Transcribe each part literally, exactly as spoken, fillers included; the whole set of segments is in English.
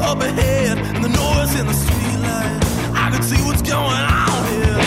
up ahead and the noise in the streetlight. I could see what's going on here.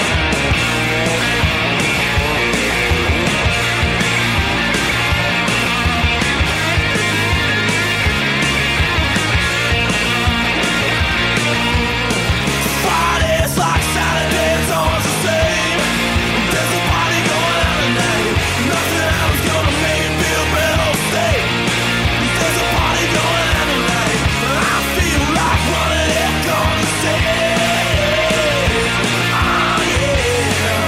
Fridays like Saturdays, always the same. There's a party going on tonight. Nothing else gonna make it feel better. Stay. There's a party going on tonight. I feel like running it, gonna stay. Oh yeah.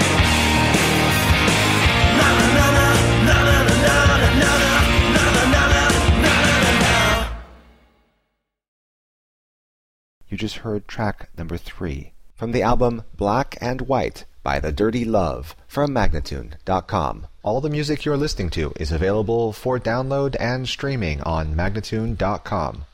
Na na na na na na na na na na na na na na. You just heard track number three from the album Black and White by The Dirty Love from Magnatune dot com. All the music you're listening to is available for download and streaming on Magnatune dot com.